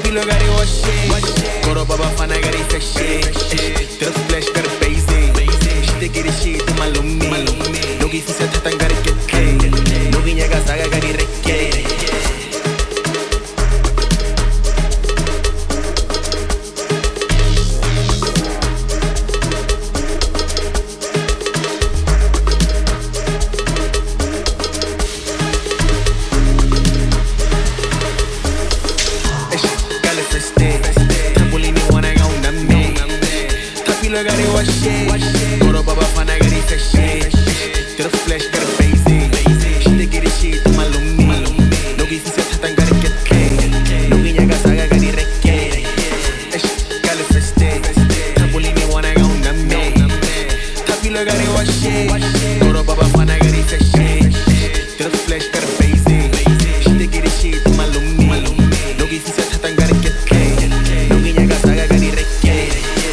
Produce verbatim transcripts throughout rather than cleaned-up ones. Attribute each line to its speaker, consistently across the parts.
Speaker 1: Tapilo gari washe Koro baba fana gari feshe Ter flash ter baize Shite giri shite malumi Logi fisa tatan gari kete Logi nyaga saga gari reke Tapilo gari washe Koro baba fana gari feshe Ter flash ter baize Shite giri shite malumi Logi fisa tatan gari kete Logi nyaga saga gari reke Gale feste Trampolini wana ga un name Tapilo gari washe Koro baba fana gari feshe Ter flash ter baize Shite giri shite malumi Logi fisa tatan gari kete Logi nyaga saga gari reke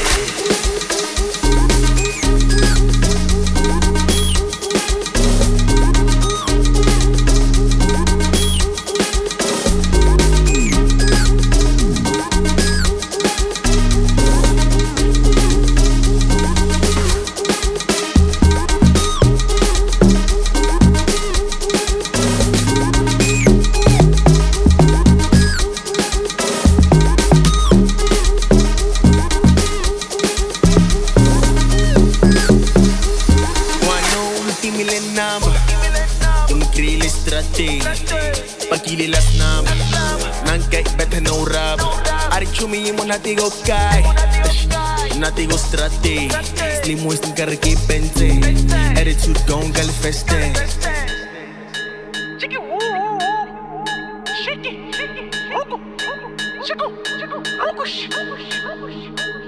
Speaker 1: Namba, eu me criei estratégia para que las namba, não quer beter no rabo. Ari chumi imo natigo kai, natigo estratégia. Slim west ngar que pense, attitude gon gal feste.
Speaker 2: Shake it, woo, woo, woo. Shake it, shake it, shake it, shake it, shake it, shake it, shake it, shake it, shake it.